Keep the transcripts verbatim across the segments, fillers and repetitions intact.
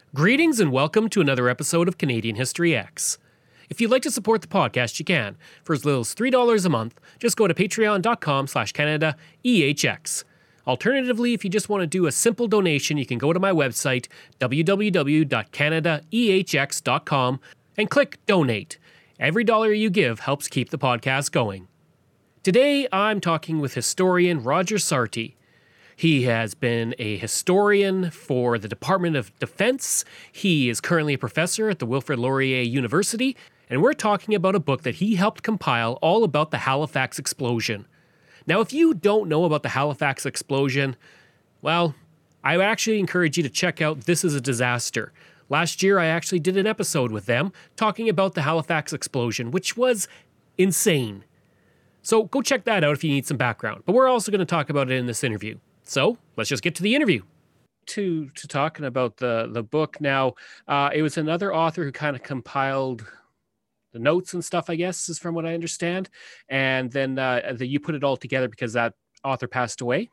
Greetings and welcome to another episode of Canadian History X. If you'd like to support the podcast, you can. For as little as three dollars a month, just go to patreon.com slash Canada EHX. Alternatively, if you just want to do a simple donation, you can go to my website, w w w dot canada e h x dot com, and click Donate. Every dollar you give helps keep the podcast going. Today, I'm talking with historian Roger Sarti. He has been a historian for the Department of Defense. He is currently a professor at the Wilfrid Laurier University, and we're talking about a book that he helped compile all about the Halifax explosion. Now, if you don't know about the Halifax explosion, well, I actually encourage you to check out This Is a Disaster. Last year, I actually did an episode with them talking about the Halifax explosion, which was insane. So go check that out if you need some background. But we're also going to talk about it in this interview. So let's just get to the interview. To to talking about the, the book now, uh, it was another author who kind of compiled the notes and stuff, I guess, is from what I understand. And then uh, the, you put it all together because that author passed away.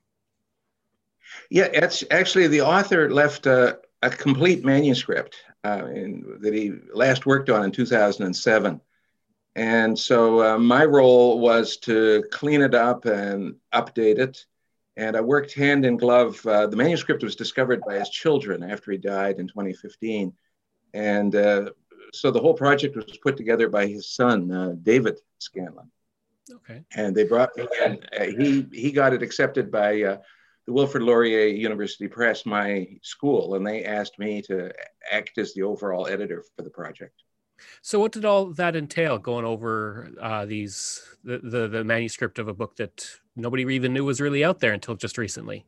Yeah, it's actually the author left a, a complete manuscript uh, in, that he last worked on in two thousand seven. And so uh, my role was to clean it up and update it. And I worked hand in glove. Uh, the manuscript was discovered by his children after he died in twenty fifteen. And uh, so the whole project was put together by his son, uh, David Scanlon. Okay. And they brought me in. Uh, he, he got it accepted by uh, the Wilfrid Laurier University Press, my school, and they asked me to act as the overall editor for the project. So what did all that entail, going over uh, these the, the the manuscript of a book that nobody even knew was really out there until just recently?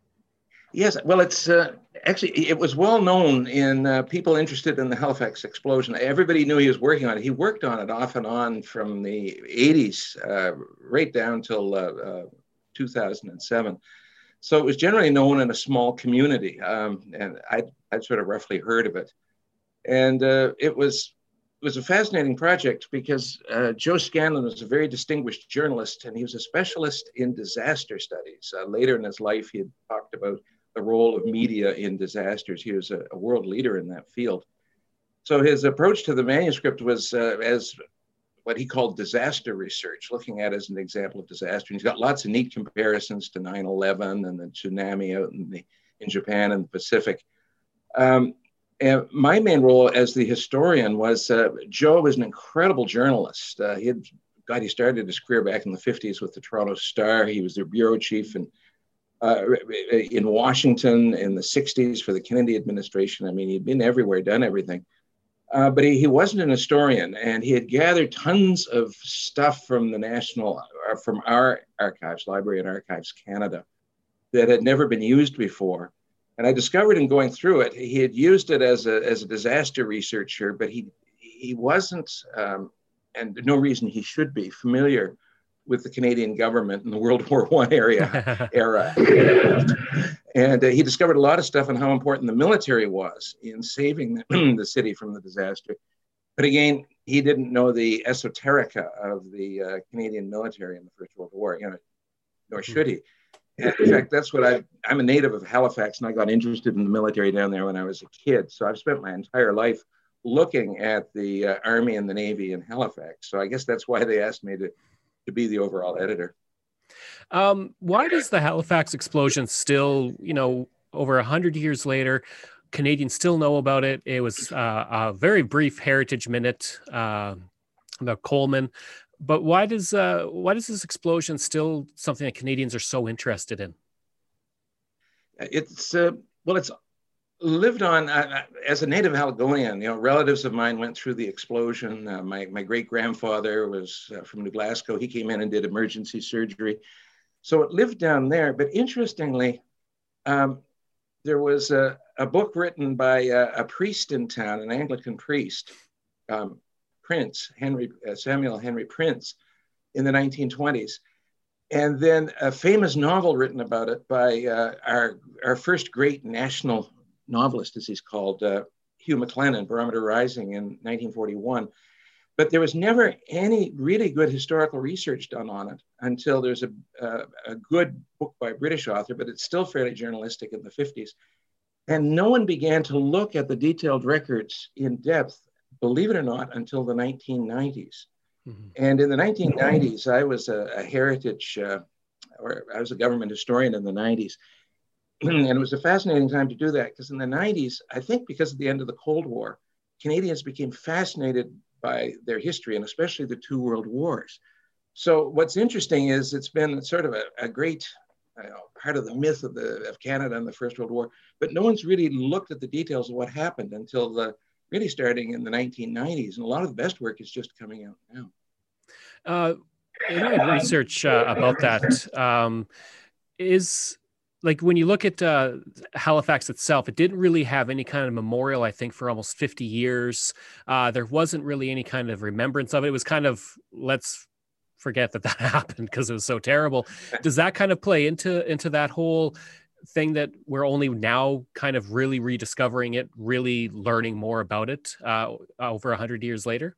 Yes, well, it's uh, actually, it was well known in uh, people interested in the Halifax explosion. Everybody knew he was working on it. He worked on it off and on from the eighties uh, right down till uh, uh, two thousand seven. So it was generally known in a small community, um, and I'd, I'd sort of roughly heard of it. And uh, it was It was a fascinating project because uh, Joe Scanlon was a very distinguished journalist, and he was a specialist in disaster studies. Uh, later in his life, he had talked about the role of media in disasters. He was a, a world leader in that field. So his approach to the manuscript was uh, as what he called disaster research, looking at it as an example of disaster. And he's got lots of neat comparisons to nine eleven and the tsunami out in, the, in Japan and the Pacific. Um, And my main role as the historian was, uh, Joe was an incredible journalist. Uh, he had, God, he started his career back in the fifties with the Toronto Star. He was their bureau chief in, uh, in Washington in the sixties for the Kennedy administration. I mean, he'd been everywhere, done everything. Uh, but he, he wasn't an historian, and he had gathered tons of stuff from the national, uh, from our archives, Library and Archives Canada, that had never been used before. And I discovered in going through it, he had used it as a, as a disaster researcher, but he he wasn't, um, and no reason he should be, familiar with the Canadian government in the World War One area era. And uh, he discovered a lot of stuff on how important the military was in saving the, the city from the disaster. But again, he didn't know the esoterica of the uh, Canadian military in the First World War, you know, nor should he. And in fact, that's what I, I'm a native of Halifax, and I got interested in the military down there when I was a kid. So I've spent my entire life looking at the uh, Army and the Navy in Halifax. So I guess that's why they asked me to, to be the overall editor. Um, why does the Halifax explosion still, you know, over a hundred years later, Canadians still know about it? It was uh, a very brief Heritage Minute uh, about Coleman. But why does uh, why does this explosion still something that Canadians are so interested in? It's uh, well, it's lived on uh, as a native Haligonian. You know, relatives of mine went through the explosion. Uh, my my great grandfather was uh, from New Glasgow. He came in and did emergency surgery, so it lived down there. But interestingly, um, there was a, a book written by a, a priest in town, an Anglican priest. Um, Prince, Henry, uh, Samuel Henry Prince, in the nineteen twenties. And then a famous novel written about it by uh, our, our first great national novelist, as he's called, uh, Hugh MacLennan, Barometer Rising in nineteen forty-one. But there was never any really good historical research done on it until there's a, a, a good book by a British author, but it's still fairly journalistic in the fifties, And no one began to look at the detailed records in depth, believe it or not, until the nineteen nineties. Mm-hmm. And in the nineteen nineties, I was a, a heritage, uh, or I was a government historian in the nineties. And it was a fascinating time to do that because in the nineties, I think because of the end of the Cold War, Canadians became fascinated by their history and especially the two world wars. So what's interesting is it's been sort of a, a great you know, part of the myth of, the, of Canada and the First World War, but no one's really looked at the details of what happened until the, really starting in the nineteen nineties. And a lot of the best work is just coming out now. Uh, in my research uh, about that, um, is like when you look at uh, Halifax itself, it didn't really have any kind of memorial, I think, for almost fifty years. Uh, there wasn't really any kind of remembrance of it. It was kind of, let's forget that that happened because it was so terrible. Does that kind of play into, into that whole thing that we're only now kind of really rediscovering it, really learning more about it uh, over one hundred years later?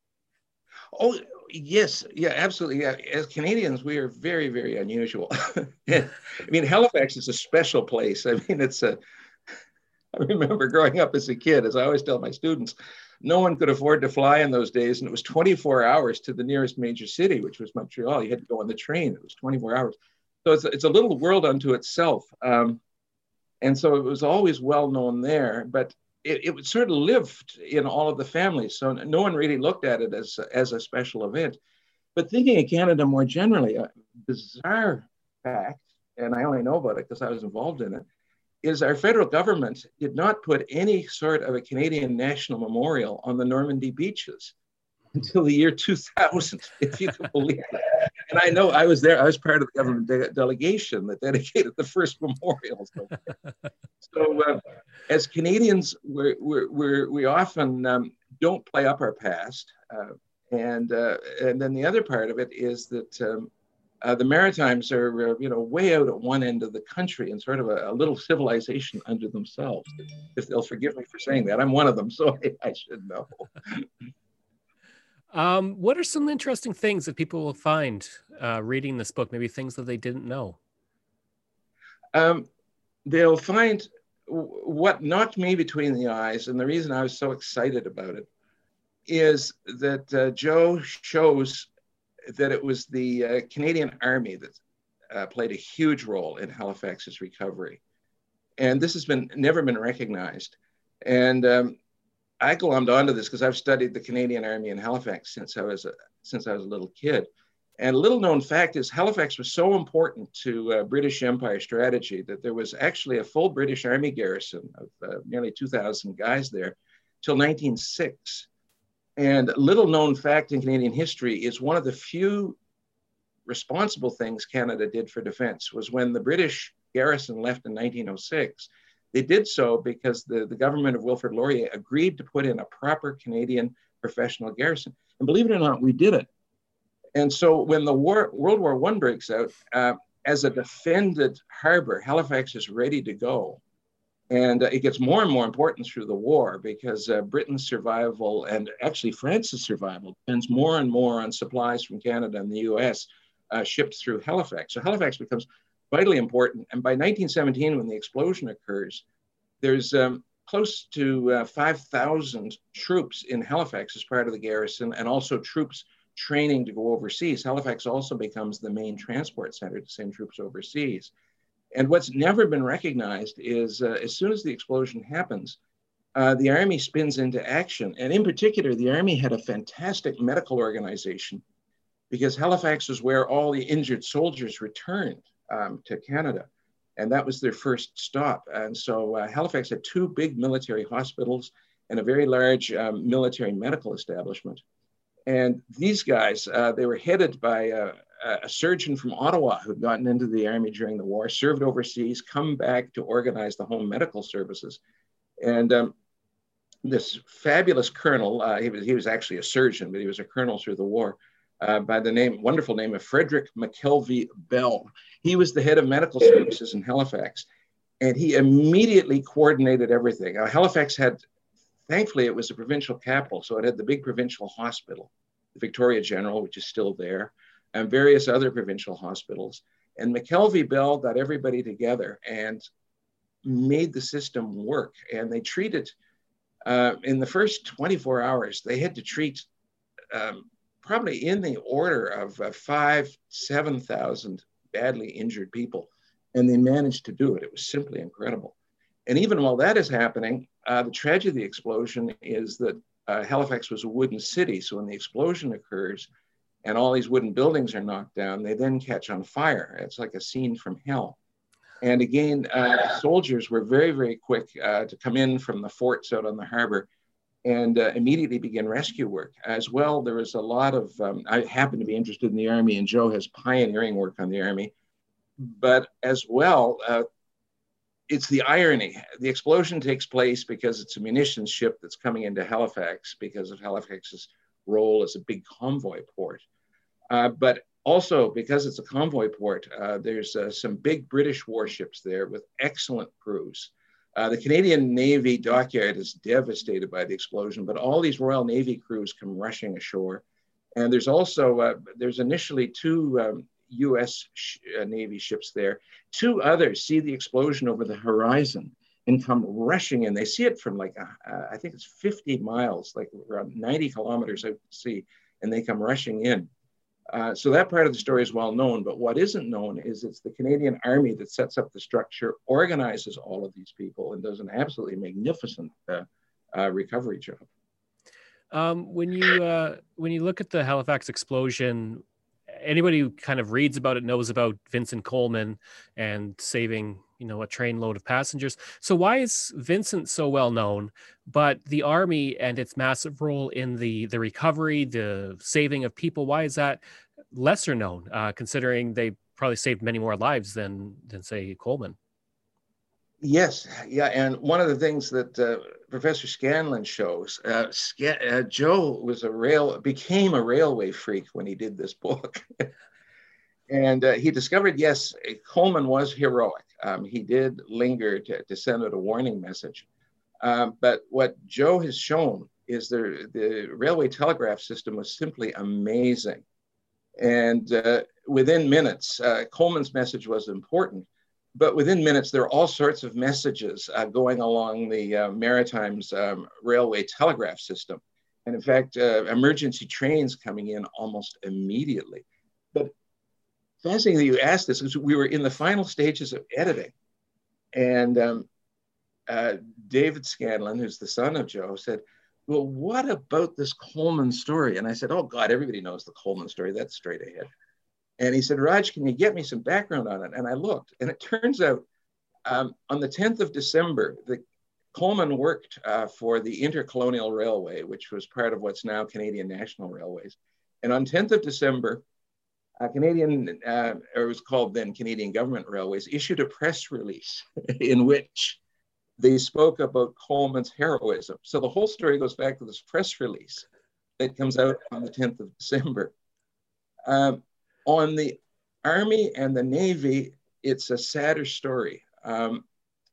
Oh, yes. Yeah, absolutely. Yeah. As Canadians, we are very, very unusual. I mean, Halifax is a special place. I mean, it's a, I remember growing up as a kid, as I always tell my students, no one could afford to fly in those days. And it was twenty-four hours to the nearest major city, which was Montreal. You had to go on the train. It was twenty-four hours. So it's, it's a little world unto itself. Um, and so it was always well known there, but it, it sort of lived in all of the families. So no one really looked at it as, as a special event. But thinking of Canada more generally, a bizarre fact, and I only know about it because I was involved in it, is our federal government did not put any sort of a Canadian national memorial on the Normandy beaches until the year two thousand, if you can believe it. And I know I was there, I was part of the government de- delegation that dedicated the first memorial. So, so uh, as Canadians, we're, we're, we're, we often um, don't play up our past. Uh, and, uh, and then the other part of it is that um, uh, the Maritimes are, uh, you know, way out at one end of the country and sort of a, a little civilization unto themselves. If they'll forgive me for saying that, I'm one of them, so I, I should know. Um, what are some interesting things that people will find uh, reading this book? Maybe things that they didn't know. Um, they'll find w- what knocked me between the eyes, and the reason I was so excited about it is that uh, Joe shows that it was the uh, Canadian Army that uh, played a huge role in Halifax's recovery, and this has been never been recognized. And um, I glommed onto this because I've studied the Canadian Army in Halifax since I was a, since I was a little kid. And a little known fact is Halifax was so important to uh, British Empire strategy that there was actually a full British Army garrison of uh, nearly two thousand guys there till nineteen oh six. And little known fact in Canadian history is one of the few responsible things Canada did for defense was when the British garrison left in nineteen oh six. They did so because the, the government of Wilfrid Laurier agreed to put in a proper Canadian professional garrison. And believe it or not, we did it. And so when the war, World War One breaks out, uh, as a defended harbor, Halifax is ready to go. And uh, it gets more and more important through the war because uh, Britain's survival and actually France's survival depends more and more on supplies from Canada and the U S uh, shipped through Halifax. So Halifax becomes vitally important. And by nineteen seventeen, when the explosion occurs, there's um, close to uh, five thousand troops in Halifax as part of the garrison, and also troops training to go overseas. Halifax also becomes the main transport center to send troops overseas. And what's never been recognized is uh, as soon as the explosion happens, uh, the Army spins into action. And in particular, the Army had a fantastic medical organization because Halifax is where all the injured soldiers returned um, to Canada. And that was their first stop. And so uh, Halifax had two big military hospitals and a very large um, military medical establishment. And these guys, uh, they were headed by a, a surgeon from Ottawa who'd gotten into the Army during the war, served overseas, come back to organize the home medical services. And um, this fabulous colonel, uh, he was, he was actually a surgeon, but he was a colonel through the war, uh, by the name, wonderful name of Frederick McKelvey Bell. He was the head of medical services in Halifax, and he immediately coordinated everything. Uh, Halifax had, thankfully, it was a provincial capital, so it had the big provincial hospital, the Victoria General, which is still there, and various other provincial hospitals. And McKelvey Bell got everybody together, and made the system work. And they treated, uh, in the first twenty-four hours, they had to treat um, probably in the order of uh, five, seven thousand badly injured people. And they managed to do it. It was simply incredible. And even while that is happening, uh, the tragedy of the explosion is that uh, Halifax was a wooden city. So when the explosion occurs and all these wooden buildings are knocked down, they then catch on fire. It's like a scene from hell. And again, uh, soldiers were very, very quick uh, to come in from the forts out on the harbor and uh, immediately begin rescue work. As well, there was a lot of, um, I happen to be interested in the Army, and Joe has pioneering work on the Army. But as well, uh, it's the irony. The explosion takes place because it's a munitions ship that's coming into Halifax because of Halifax's role as a big convoy port. Uh, but also because it's a convoy port, uh, there's uh, some big British warships there with excellent crews. Uh, the Canadian Navy dockyard is devastated by the explosion, but all these Royal Navy crews come rushing ashore. And there's also, uh, there's initially two um, U S sh uh, Navy ships there. Two others see the explosion over the horizon and come rushing in. They see it from like, uh, uh, I think it's fifty miles, like around ninety kilometers out to sea, and they come rushing in. Uh, so that part of the story is well known, but what isn't known is it's the Canadian Army that sets up the structure, organizes all of these people, and does an absolutely magnificent uh, uh, recovery job. Um, when you uh, when you look at the Halifax explosion, anybody who kind of reads about it knows about Vincent Coleman and saving, you know, a train load of passengers. So why is Vincent so well known, but the Army and its massive role in the the recovery, the saving of people, why is that lesser known, uh, considering they probably saved many more lives than than say Coleman? Yes, yeah, and one of the things that uh, Professor Scanlon shows, uh, Scan uh, Joe was a rail became a railway freak when he did this book, and uh, he discovered, yes, Coleman was heroic. Um, he did linger to, to send out a warning message, um, but what Joe has shown is the the railway telegraph system was simply amazing, and uh, within minutes, uh, Coleman's message was important. But within minutes, there are all sorts of messages uh, going along the uh, Maritimes um, railway telegraph system. And in fact, uh, emergency trains coming in almost immediately. But fascinating that you asked this, because we were in the final stages of editing. And um, uh, David Scanlon, who's the son of Joe, said, well, what about this Coleman story? And I said, oh God, everybody knows the Coleman story. That's straight ahead. And he said, Raj, can you get me some background on it? And I looked, and it turns out um, on the tenth of December, the Coleman worked uh, for the Intercolonial Railway, which was part of what's now Canadian National Railways. And on tenth of December, uh, Canadian, uh, or it was called then Canadian Government Railways, issued a press release in which they spoke about Coleman's heroism. So the whole story goes back to this press release that comes out on the tenth of December. Um, On the Army and the Navy, it's a sadder story. Um,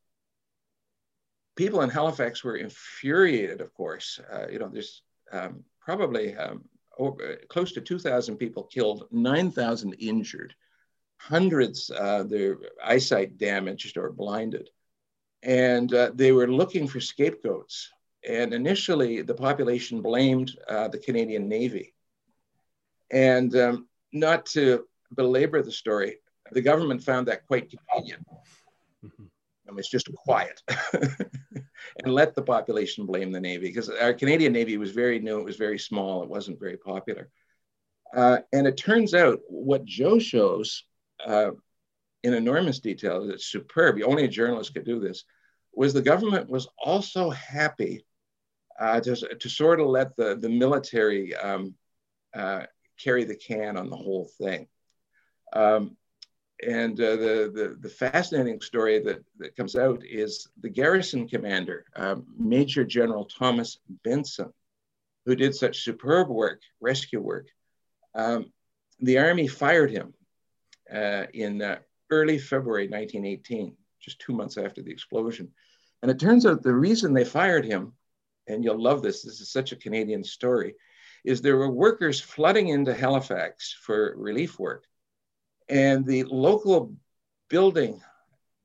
people in Halifax were infuriated, of course. Uh, you know, there's um, probably um, over, close to two thousand people killed, nine thousand injured, hundreds uh, their eyesight damaged or blinded. And uh, they were looking for scapegoats. And initially, the population blamed uh, the Canadian Navy. And um, not to belabor the story, the government found that quite convenient. Mm-hmm. I mean, it's just quiet and let the population blame the Navy, because our Canadian Navy was very new, it was very small, it wasn't very popular. Uh, and it turns out what Joe shows uh, in enormous detail, it's superb, only a journalist could do this, was the government was also happy uh, to, to sort of let the, the military um, uh, carry the can on the whole thing. Um, and uh, the, the, the fascinating story that, that comes out is the garrison commander, um, Major General Thomas Benson, who did such superb work, rescue work. Um, the Army fired him uh, in uh, early February nineteen eighteen, just two months after the explosion. And it turns out the reason they fired him, and you'll love this, this is such a Canadian story, is there were workers flooding into Halifax for relief work. And the local building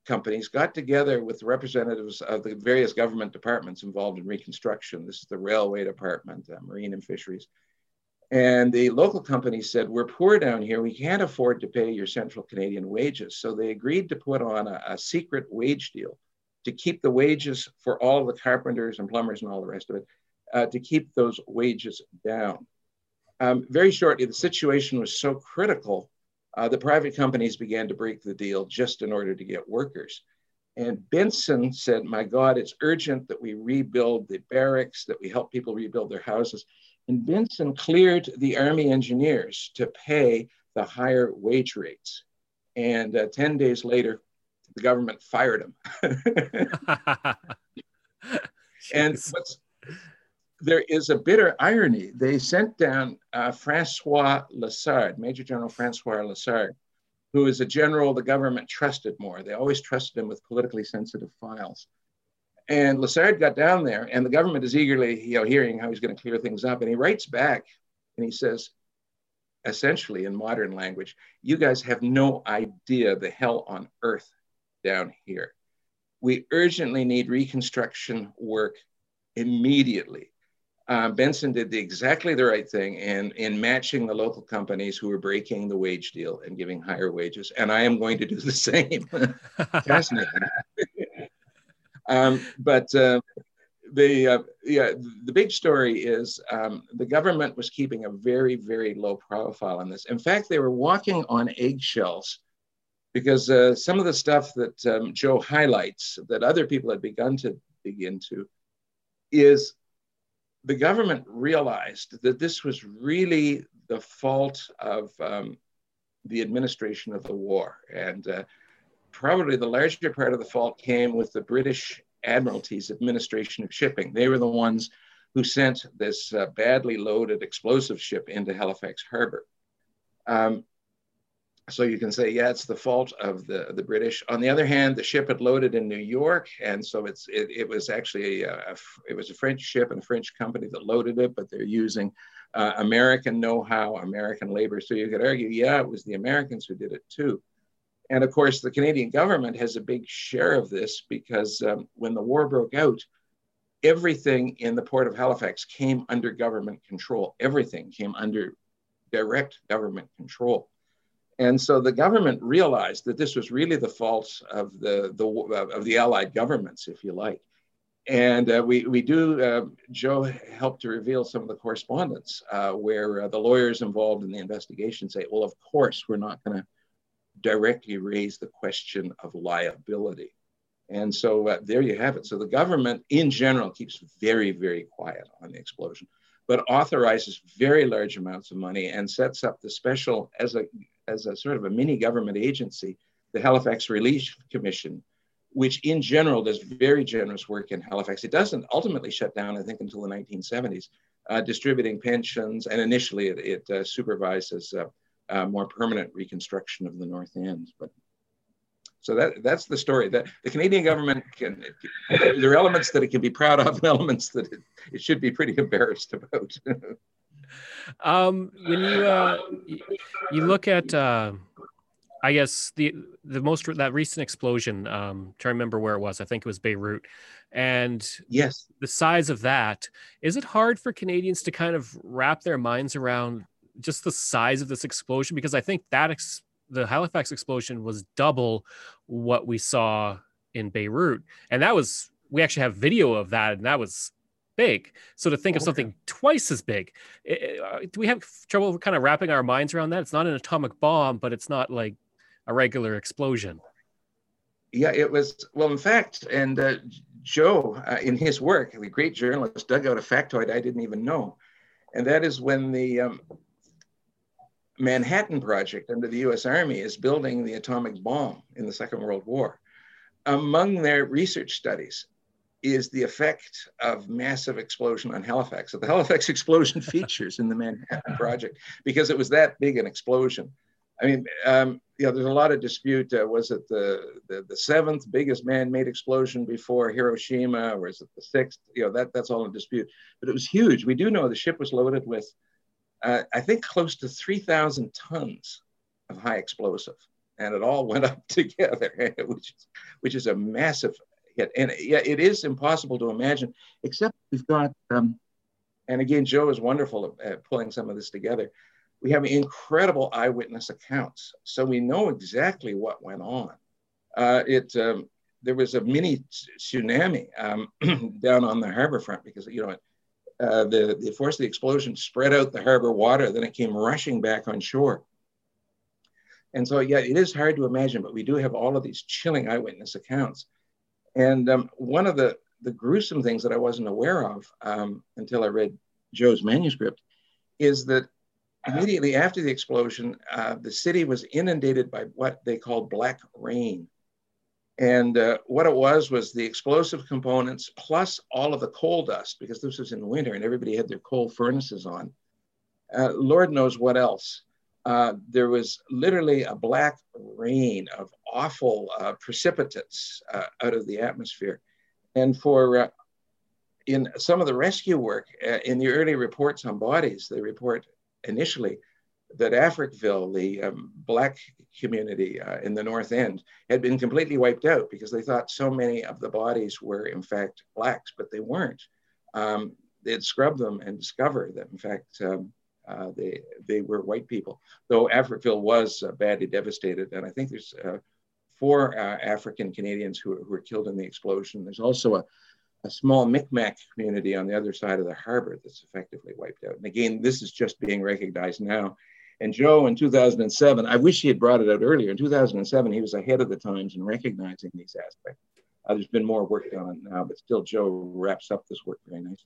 companies got together with representatives of the various government departments involved in reconstruction. This is the Railway Department, uh, Marine and Fisheries. And the local companies said, we're poor down here. We can't afford to pay your Central Canadian wages. So they agreed to put on a, a secret wage deal to keep the wages for all the carpenters and plumbers and all the rest of it, uh, to keep those wages down. Um, very shortly, the situation was so critical, uh, the private companies began to break the deal just in order to get workers. And Benson said, my God, it's urgent that we rebuild the barracks, that we help people rebuild their houses. And Benson cleared the Army engineers to pay the higher wage rates. And uh, ten days later, the government fired him. And what's, there is a bitter irony. They sent down uh, Francois Lessard, Major General Francois Lessard, who is a general the government trusted more. They always trusted him with politically sensitive files. And Lessard got down there, and the government is eagerly, you know, hearing how he's going to clear things up. And he writes back, and he says, essentially in modern language, you guys have no idea the hell on earth down here. We urgently need reconstruction work immediately. Um, Benson did the, exactly the right thing in, in matching the local companies who were breaking the wage deal and giving higher wages. And I am going to do the same. Fascinating. Um, but uh, the, uh, yeah, the big story is um, the government was keeping a very, very low profile on this. In fact, they were walking on eggshells because uh, some of the stuff that um, Joe highlights that other people had begun to dig into is the government realized that this was really the fault of um, the administration of the war. And uh, probably the larger part of the fault came with the British Admiralty's administration of shipping. They were the ones who sent this uh, badly loaded explosive ship into Halifax Harbor. Um, so you can say, yeah, it's the fault of the, the British. On the other hand, the ship had loaded in New York, and so it's it, it was actually a, a, it was a French ship and a French company that loaded it, but they're using uh, American know-how, American labor. So you could argue, yeah, it was the Americans who did it too. And of course, the Canadian government has a big share of this because um, when the war broke out, everything in the port of Halifax came under government control. Everything came under direct government control. And so the government realized that this was really the fault of the, the of the Allied governments, if you like. And uh, we, we do, uh, Joe helped to reveal some of the correspondence uh, where uh, the lawyers involved in the investigation say, well, of course, we're not going to directly raise the question of liability. And so uh, there you have it. So the government in general keeps very, very quiet on the explosion, but authorizes very large amounts of money and sets up the special, as a, as a sort of a mini government agency, the Halifax Relief Commission, which in general does very generous work in Halifax. It doesn't ultimately shut down, I think, until the nineteen seventies, uh, distributing pensions. And initially it, it uh, supervises uh, uh, more permanent reconstruction of the North End. But so that, that's the story. That the Canadian government can, it, there are elements that it can be proud of and elements that it, it should be pretty embarrassed about. um, when you, uh, you look at, uh, I guess the, the most, that recent explosion, um, trying to remember where it was, I think it was Beirut. And yes, the size of that, is it hard for Canadians to kind of wrap their minds around just the size of this explosion? Because I think that ex the Halifax explosion was double what we saw in Beirut. And that was, we actually have video of that, and that was big. So to think of something twice as big, it, do we have trouble kind of wrapping our minds around that? It's not an atomic bomb, but it's not like a regular explosion. Yeah, it was, well, in fact, and uh, Joe, uh, in his work, the great journalist, dug out a factoid I didn't even know. And that is when the um, Manhattan Project under the U S Army is building the atomic bomb in the Second World War. Among their research studies is the effect of massive explosion on Halifax. So the Halifax explosion features in the Manhattan Project because it was that big an explosion. I mean, um, you know, there's a lot of dispute. Uh, was it the, the, the seventh biggest man-made explosion before Hiroshima, or is it the sixth? You know, that, that's all in dispute. But it was huge. We do know the ship was loaded with, uh, I think, close to three thousand tons of high explosive. and it all went up together, which is, which is a massive hit. And yeah, it is impossible to imagine, except we've got, um, and again, Joe is wonderful at, at pulling some of this together. We have incredible eyewitness accounts, so we know exactly what went on. Uh, it um, there was a mini tsunami um, down on the harbor front because, you know, uh, the, the force of the explosion spread out the harbor water, then it came rushing back on shore. And so, yeah, it is hard to imagine, but we do have all of these chilling eyewitness accounts. And um, one of the, the gruesome things that I wasn't aware of um, until I read Joe's manuscript is that immediately after the explosion, uh, the city was inundated by what they called black rain. And uh, what it was was the explosive components plus all of the coal dust, because this was in winter and everybody had their coal furnaces on. Uh, Lord knows what else. Uh, there was literally a black rain of awful uh, precipitates uh, out of the atmosphere. And for uh, in some of the rescue work, uh, in the early reports on bodies, they report initially that Africville, the um, black community uh, in the North End, had been completely wiped out because they thought so many of the bodies were in fact blacks, but they weren't. Um, they had scrubbed them and discovered that in fact um, uh, they, they were white people, though Africville was uh, badly devastated. And I think there's uh, four uh, African Canadians who, who were killed in the explosion. There's also a a small Mi'kmaq community on the other side of the harbor that's effectively wiped out. And again, this is just being recognized now. And Joe in two thousand seven, I wish he had brought it out earlier. In two thousand seven, he was ahead of the times in recognizing these aspects. Uh, there's been more work done on it now, but still Joe wraps up this work very nicely.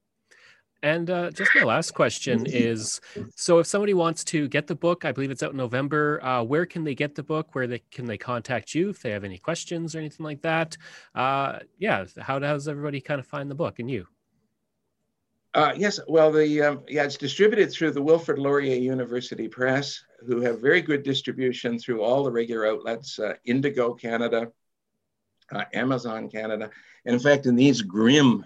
And uh, just my last question is, so if somebody wants to get the book, I believe it's out in November, uh, where can they get the book? Where they can they contact you if they have any questions or anything like that? Uh, yeah, how does everybody kind of find the book and you? Uh, yes, well, the um, yeah, it's distributed through the Wilfrid Laurier University Press, who have very good distribution through all the regular outlets, uh, Indigo Canada, uh, Amazon Canada. And in fact, in these grim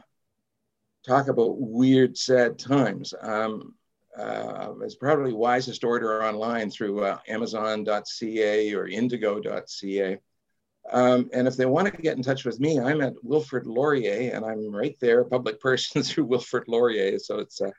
talk about weird, sad times. Um, uh, it's probably wisest to order online through uh, amazon dot c a or indigo dot c a. Um, and if they want to get in touch with me, I'm at Wilfrid Laurier, and I'm right there, a public person through Wilfrid Laurier. So it's uh,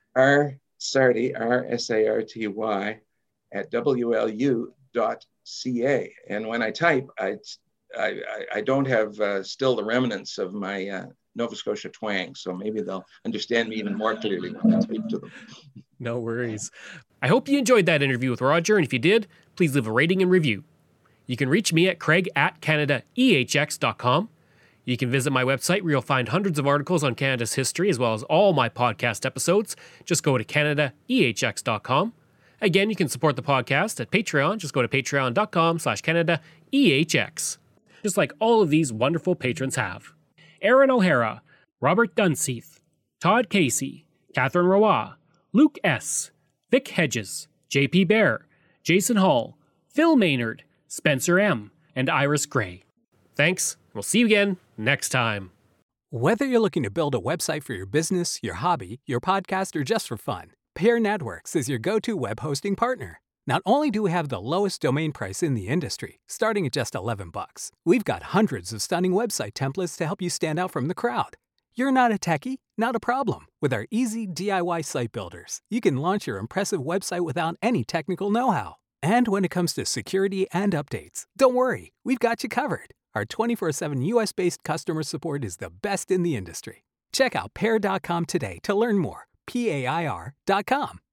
R Sarty, R S A R T Y, at W L U dot C A. And when I type, I, I, I don't have uh, still the remnants of my uh, Nova Scotia twang, so maybe they'll understand me even more clearly when I speak to them. No worries. I hope you enjoyed that interview with Roger, and if you did, please leave a rating and review. You can reach me at craig at canada e h x dot com. You can visit my website where you'll find hundreds of articles on Canada's history as well as all my podcast episodes. Just go to canada e h x dot com. Again, you can support the podcast at Patreon. Just go to patreon dot com slash canada e h x. Just like all of these wonderful patrons have. Aaron O'Hara, Robert Dunseith, Todd Casey, Catherine Roy, Luke S., Vic Hedges, J P Bear, Jason Hall, Phil Maynard, Spencer M., and Iris Gray. Thanks. We'll see you again next time. Whether you're looking to build a website for your business, your hobby, your podcast, or just for fun, Pair Networks is your go-to web hosting partner. Not only do we have the lowest domain price in the industry, starting at just eleven bucks, we've got hundreds of stunning website templates to help you stand out from the crowd. You're not a techie? Not a problem. With our easy D I Y site builders, you can launch your impressive website without any technical know-how. And when it comes to security and updates, don't worry, we've got you covered. Our twenty-four seven U S-based customer support is the best in the industry. Check out pair dot com today to learn more. P A I R dot com.